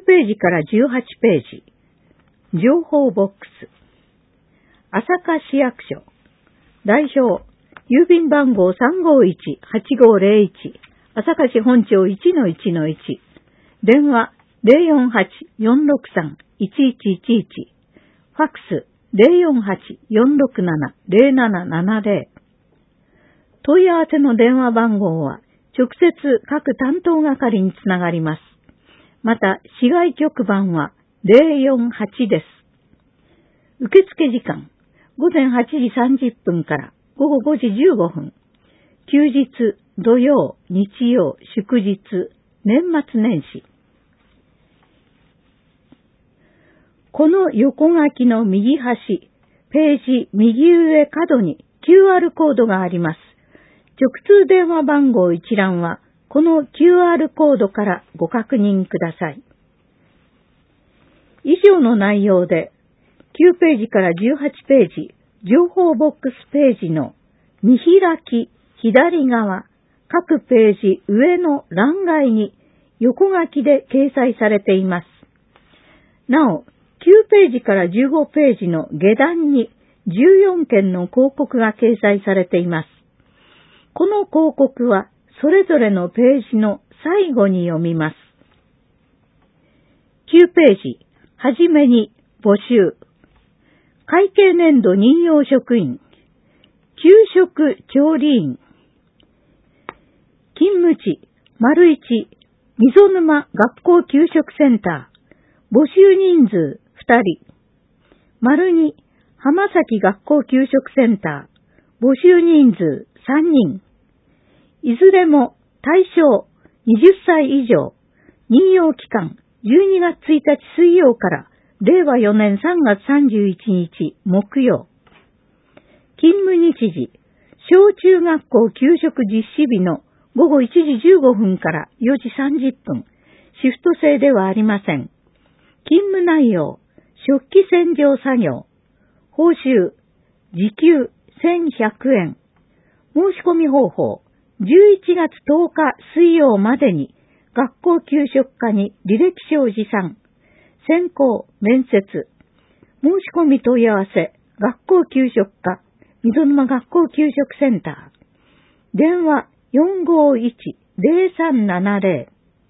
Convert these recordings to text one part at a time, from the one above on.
ページから18ページ。情報ボックス。朝霞市役所。代表、郵便番号351-8501。朝霞市本町 1-1-1。電話048-463-1111。ファックス048-467-0770。問い合わせの電話番号は直接各担当係につながります。また、市外局番は048です。受付時間、午前8時30分から午後5時15分。休日、土曜、日曜、祝日、年末年始。この横書きの右端、ページ右上角に QR コードがあります。直通電話番号一覧は、この QR コードからご確認ください。以上の内容で、9ページから18ページ、情報ボックスページの見開き左側、各ページ上の欄外に横書きで掲載されています。なお、9ページから15ページの下段に14件の広告が掲載されています。この広告はそれぞれのページの最後に読みます。9ページ、はじめに募集。会計年度任用職員、給食調理員、勤務地、1、溝沼学校給食センター、募集人数2人、2、浜崎学校給食センター、募集人数3人、いずれも対象20歳以上、任用期間12月1日水曜から令和4年3月31日木曜。勤務日時、小中学校給食実施日の午後1時15分から4時30分。シフト制ではありません。勤務内容、食器洗浄作業。報酬、時給1100円。申し込み方法、11月10日水曜までに学校給食課に履歴書を持参。選考、面接。申し込み問い合わせ、学校給食課、溝沼学校給食センター。電話451-0370。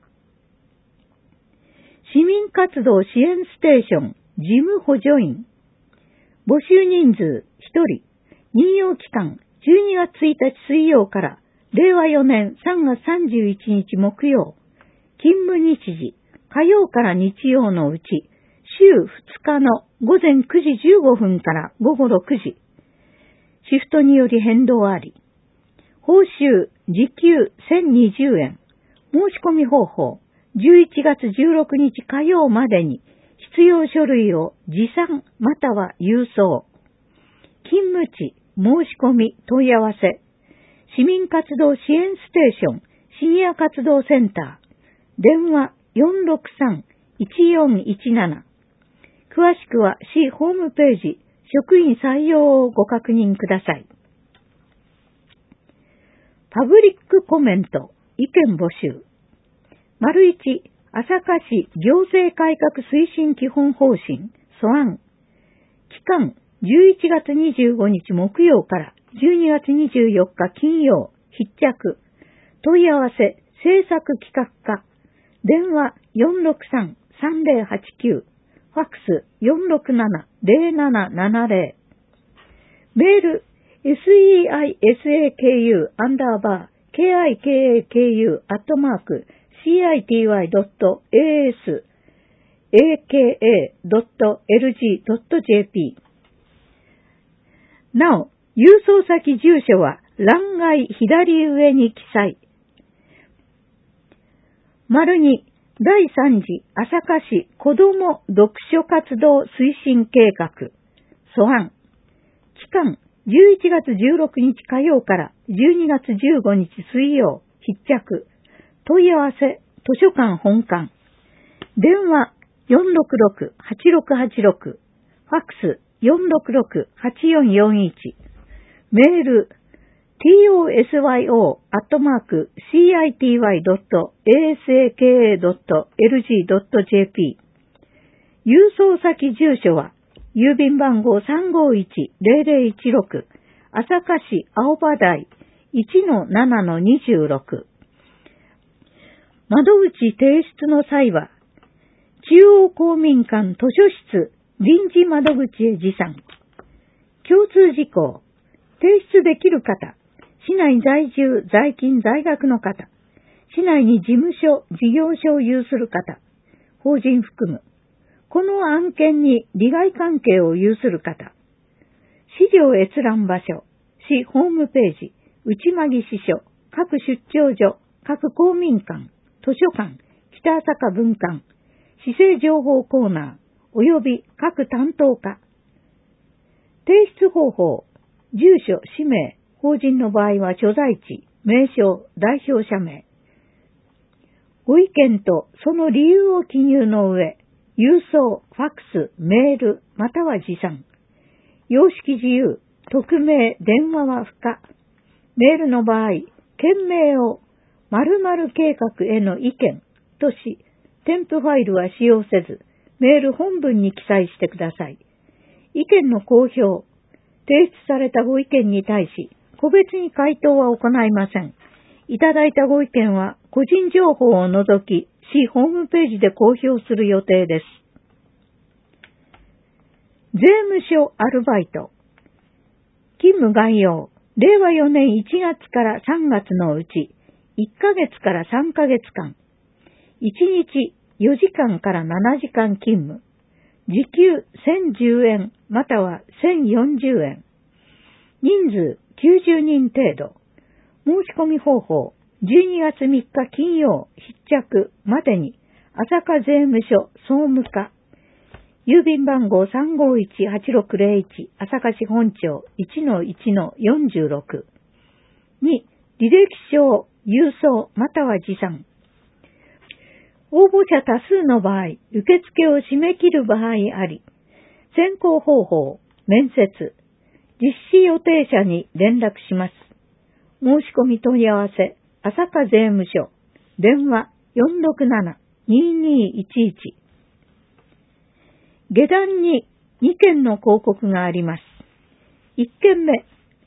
市民活動支援ステーション、事務補助員。募集人数1人。任用期間12月1日水曜から令和4年3月31日木曜。勤務日時、火曜から日曜のうち、週2日の午前9時15分から午後6時。シフトにより変動あり。報酬、時給1020円。申し込み方法、11月16日火曜までに必要書類を持参または郵送。勤務地、申し込み、問い合わせ。市民活動支援ステーション、シニア活動センター。電話463-1417。詳しくは市ホームページ、職員採用をご確認ください。パブリックコメント、意見募集。1、朝霞市行政改革推進基本方針、素案。期間、11月25日木曜から12月24日金曜、必着。問い合わせ、政策企画課。電話463-3089。ファックス467-0770。メール、seisaku_aka.sitika.aka.lg.jp。なお、郵送先住所は欄外左上に記載。2、第3次朝霞市子ども読書活動推進計画、素案。期間、11月16日火曜から12月15日水曜、必着。問い合わせ、図書館本館。電話466-8686。ファックス466-8441。メール tosy.city.asaka.lg.jp。郵送先住所は、郵便番号 351-0016、朝霞市青葉台 1-7-26。窓口提出の際は、中央公民館図書室臨時窓口へ持参。共通事項、提出できる方、市内在住、在勤、在学の方、市内に事務所、事業所を有する方、法人含む、この案件に利害関係を有する方、資料閲覧場所、市ホームページ、内間木支所、各出張所、各公民館、図書館、北朝霞分館、市政情報コーナー、及び各担当課。提出方法、住所、氏名、法人の場合は所在地、名称、代表者名。ご意見とその理由を記入の上、郵送、ファックス、メール、または持参。様式自由、匿名、電話は不可。メールの場合、件名を〇〇計画への意見とし、添付ファイルは使用せず、メール本文に記載してください。意見の公表、提出されたご意見に対し、個別に回答は行いません。いただいたご意見は、個人情報を除き、市ホームページで公表する予定です。税務署アルバイト。勤務概要。令和4年1月から3月のうち、1ヶ月から3ヶ月間。1日4時間から7時間勤務。時給1010円または1040円。人数90人程度。申し込み方法。12月3日金曜必着までに朝霞税務署総務課。郵便番号 351-8601 朝霞市本町 1-1-46。2、履歴書、郵送または持参。応募者多数の場合、受付を締め切る場合あり、選考方法、面接、実施予定者に連絡します。申し込み問い合わせ、朝霞税務署、電話 467-2211。下段に2件の広告があります。1件目、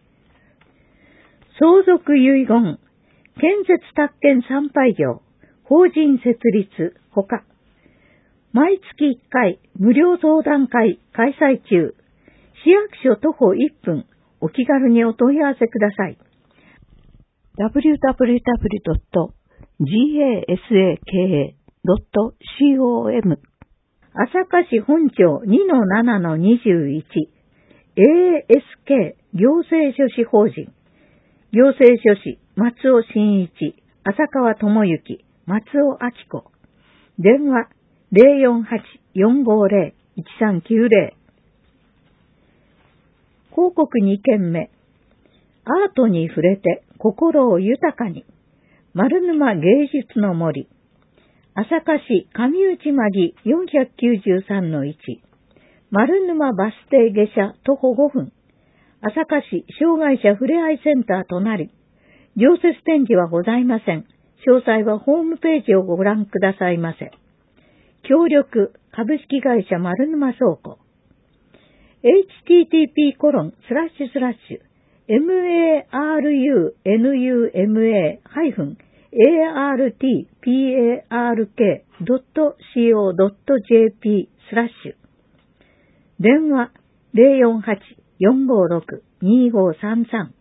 相続遺言、建設宅建参拝業、法人設立、ほか。毎月1回、無料相談会開催中。市役所徒歩1分、お気軽にお問い合わせください。www.gasaka.com 朝霞市本町 2-7-21 ASK 行政書士法人行政書士松尾真一浅川智之松尾明子電話 048-450-1390 広告2件目アートに触れて心を豊かに丸沼芸術の森朝霞市上内間木 493-1 丸沼バス停下車徒歩5分朝霞市障害者ふれあいセンター隣常設展示はございません。詳細はホームページをご覧くださいませ。協力株式会社丸沼倉庫 http://marunuma-artpark.co.jp/ 電話 048-456-2533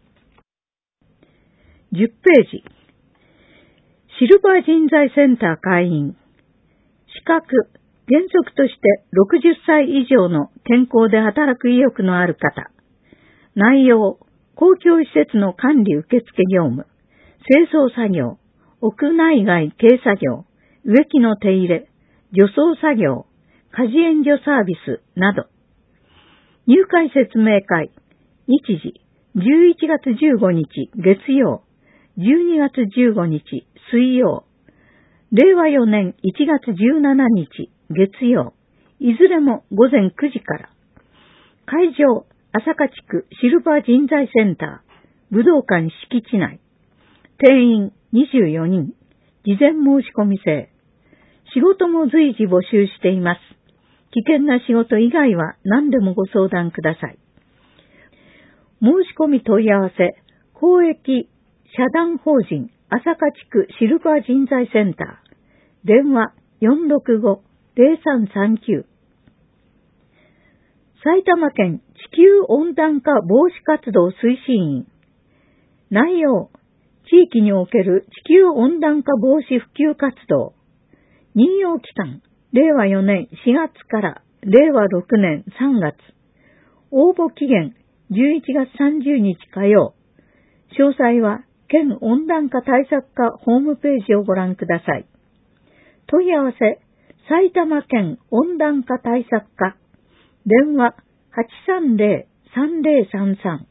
10ページシルバー人材センター会員資格原則として60歳以上の健康で働く意欲のある方内容公共施設の管理受付業務清掃作業屋内外軽作業植木の手入れ除草作業家事援助サービスなど入会説明会日時11月15日月曜12月15日水曜令和4年1月17日月曜いずれも午前9時から会場朝霞地区シルバー人材センター武道館敷地内。定員24人。事前申し込み制。仕事も随時募集しています。危険な仕事以外は何でもご相談ください。申し込み問い合わせ、公益社団法人朝霞地区シルバー人材センター。電話465-0339。埼玉県地球温暖化防止活動推進員。内容、地域における地球温暖化防止普及活動。任用期間、令和4年4月から令和6年3月。応募期限、11月30日火曜。詳細は、県温暖化対策課ホームページをご覧ください。問い合わせ、埼玉県温暖化対策課。電話、830-3033。